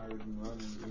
hired and running again.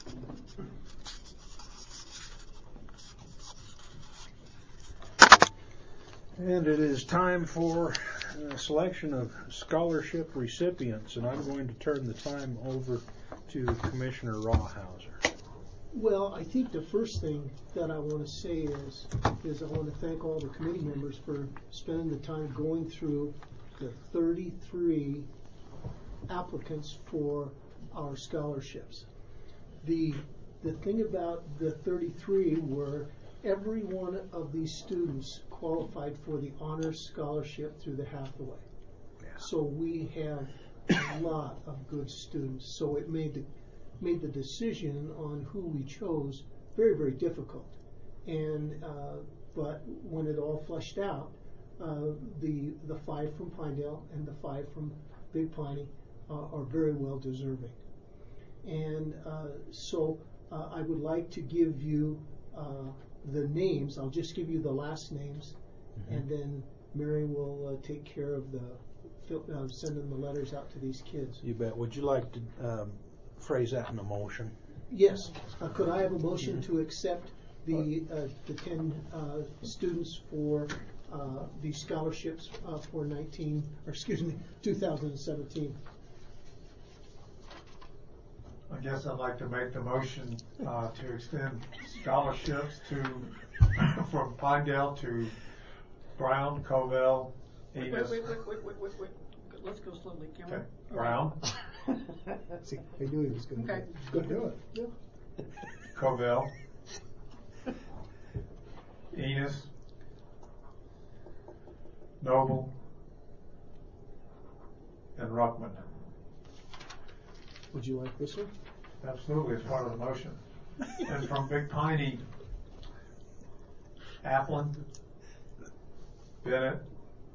And it is time for selection of scholarship recipients, and I'm going to turn the time over to Commissioner Rawhauser. Well, I think the first thing that I want to say is I want to thank all the committee members for spending the time going through the 33 applicants for our scholarships. The thing about the 33 were every one of these students qualified for the honors scholarship through the Hathaway. Yeah. So we have a lot of good students. So it made the decision on who we chose very, very difficult. And but when it all flushed out, the 5 from Pinedale and the 5 from Big Piney are very well deserving. And so I would like to give you the names. I'll just give you the last names, and then Mary will take care of sending the letters out to these kids. You bet. Would you like to phrase that in a motion? Yes. Could I have a motion to accept the 10 students for the scholarships for 2017? I guess I'd like to make the motion to extend scholarships from Pinedale to Brown, Covell, Enos. Wait. Let's go slowly, can we? Okay. Brown, See, I knew he was going to do it. Yeah. Covell, Enos, Noble, and Ruckman. Would you like this one? Absolutely, it's part of the motion. And from Big Piney, Applin, Bennett,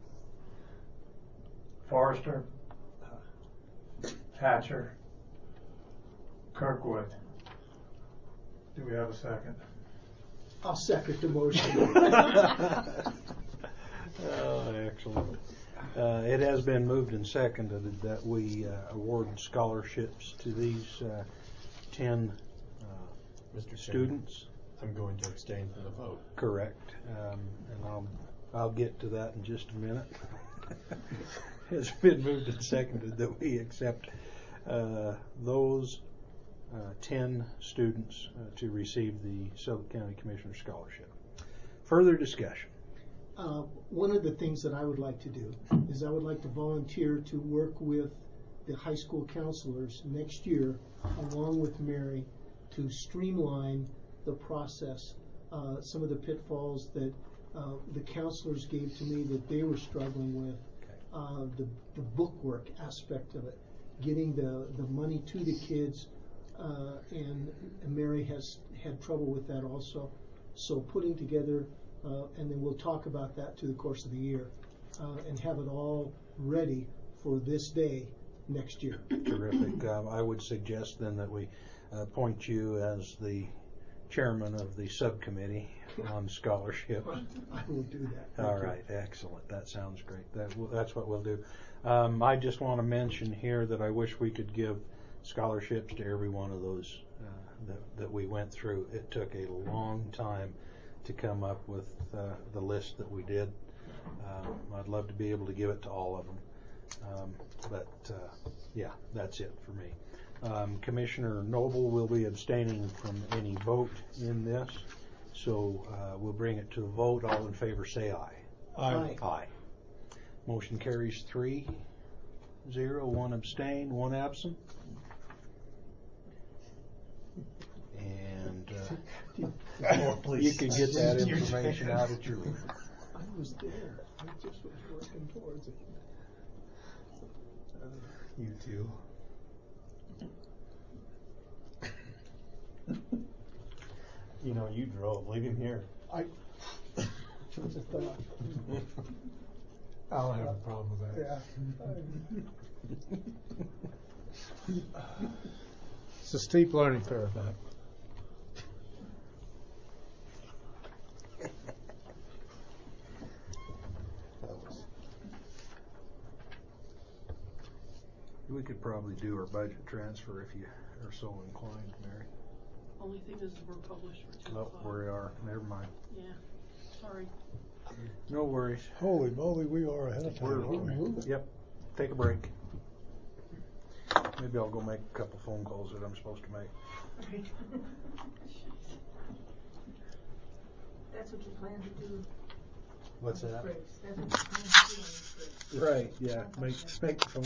Forrester, Hatcher, Kirkwood. Do we have a second? I'll second the motion. Oh, excellent. It has been moved and seconded that we award scholarships to these 10 Mr. students. I'm going to abstain from the vote. Correct. And I'll get to that in just a minute. It's been moved and seconded that we accept those 10 students to receive the Suffolk County Commissioner Scholarship. Further discussion. One of the things that I would like to do is I would like to volunteer to work with the high school counselors next year, along with Mary, to streamline the process. Some of the pitfalls that the counselors gave to me that they were struggling with, the bookwork aspect of it, getting the money to the kids, and Mary has had trouble with that also. So putting together, and then we'll talk about that through the course of the year, and have it all ready for this day next year. Terrific. I would suggest then that we appoint you as the chairman of the subcommittee on scholarships. I will do that. All right, excellent. That sounds great. That's what we'll do. I just want to mention here that I wish we could give scholarships to every one of those that we went through. It took a long time to come up with the list that we did. I'd love to be able to give it to all of them. But yeah, that's it for me. Commissioner Noble will be abstaining from any vote in this. So we'll bring it to a vote. All in favor say aye. Aye. Aye. Motion carries 3-0, 1 abstain, 1 absent. And you can get that information out at your leisure. I was there. I just was working towards it. You too. You know, you drove. Leave him here. Just a thought. I don't have a problem with that. Yeah. It's a steep learning curve. We could could probably do our budget transfer if you are so inclined, Mary. Only thing is we're published for 2 Oh, o'clock. we are. Never mind. Yeah, sorry. No worries. Holy moly, we are ahead of time, aren't we? Yep. Take a break. Maybe I'll go make a couple phone calls that I'm supposed to make. That's what you plan to do. What's on that? this break. That's what you plan to do on this break. Right. Yeah. Make the phone